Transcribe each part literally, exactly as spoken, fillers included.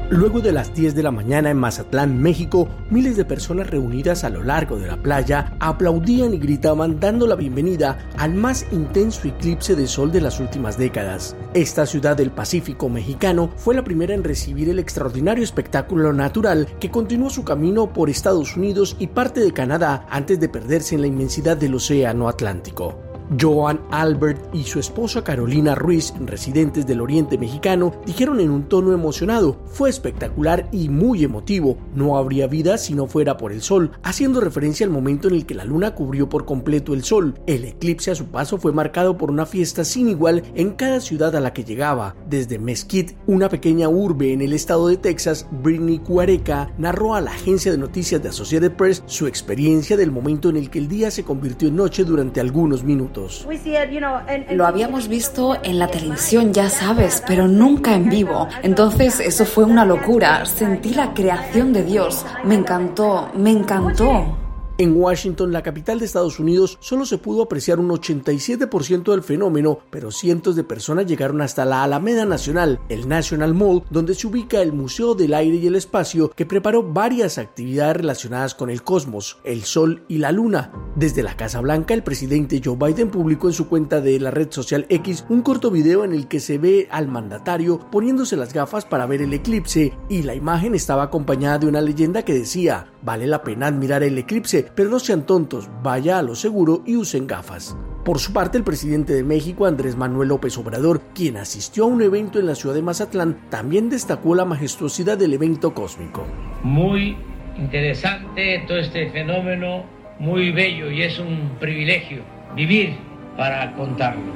Luego de las diez de la mañana en Mazatlán, México, miles de personas reunidas a lo largo de la playa aplaudían y gritaban dando la bienvenida al más intenso eclipse de sol de las últimas décadas. Esta ciudad del Pacífico mexicano fue la primera en recibir el extraordinario espectáculo natural que continuó su camino por Estados Unidos y parte de Canadá antes de perderse en la inmensidad del océano Atlántico. Joan Albert y su esposa Carolina Ruiz, residentes del Oriente Mexicano, dijeron en un tono emocionado: "Fue espectacular y muy emotivo, no habría vida si no fuera por el sol", haciendo referencia al momento en el que la luna cubrió por completo el sol. El eclipse a su paso fue marcado por una fiesta sin igual en cada ciudad a la que llegaba. Desde Mesquite, una pequeña urbe en el estado de Texas, Brittany Cuareca narró a la agencia de noticias de Associated Press su experiencia del momento en el que el día se convirtió en noche durante algunos minutos. Lo habíamos visto en la televisión, ya sabes, pero nunca en vivo. Entonces eso fue una locura. Sentí la creación de Dios. Me encantó, me encantó. En Washington, la capital de Estados Unidos, solo se pudo apreciar un ochenta y siete por ciento del fenómeno, pero cientos de personas llegaron hasta la Alameda Nacional, el National Mall, donde se ubica el Museo del Aire y el Espacio, que preparó varias actividades relacionadas con el cosmos, el Sol y la Luna. Desde la Casa Blanca, el presidente Joe Biden publicó en su cuenta de la red social X un corto video en el que se ve al mandatario poniéndose las gafas para ver el eclipse, y la imagen estaba acompañada de una leyenda que decía: "Vale la pena admirar el eclipse, pero no sean tontos, vaya a lo seguro y usen gafas". Por su parte, el presidente de México, Andrés Manuel López Obrador, quien asistió a un evento en la ciudad de Mazatlán, también destacó la majestuosidad del evento cósmico. Muy interesante todo este fenómeno, muy bello, y es un privilegio vivir para contarlo.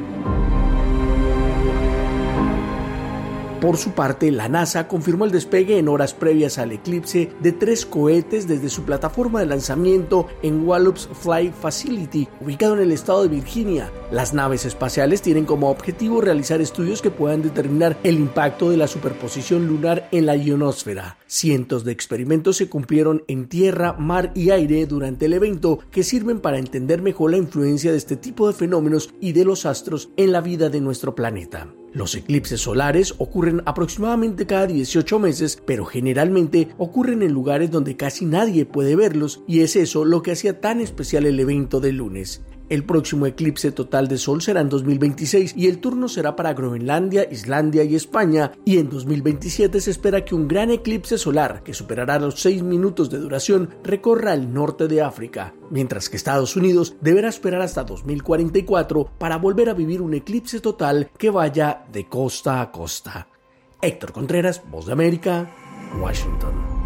Por su parte, la NASA confirmó el despegue en horas previas al eclipse de tres cohetes desde su plataforma de lanzamiento en Wallops Flight Facility, ubicado en el estado de Virginia. Las naves espaciales tienen como objetivo realizar estudios que puedan determinar el impacto de la superposición lunar en la ionosfera. Cientos de experimentos se cumplieron en tierra, mar y aire durante el evento, que sirven para entender mejor la influencia de este tipo de fenómenos y de los astros en la vida de nuestro planeta. Los eclipses solares ocurren aproximadamente cada dieciocho meses, pero generalmente ocurren en lugares donde casi nadie puede verlos, y es eso lo que hacía tan especial el evento del lunes. El próximo eclipse total de sol será en dos mil veintiséis y el turno será para Groenlandia, Islandia y España, y en dos mil veintisiete se espera que un gran eclipse solar, que superará los seis minutos de duración, recorra el norte de África, mientras que Estados Unidos deberá esperar hasta dos mil cuarenta y cuatro para volver a vivir un eclipse total que vaya de costa a costa. Héctor Contreras, Voz de América, Washington.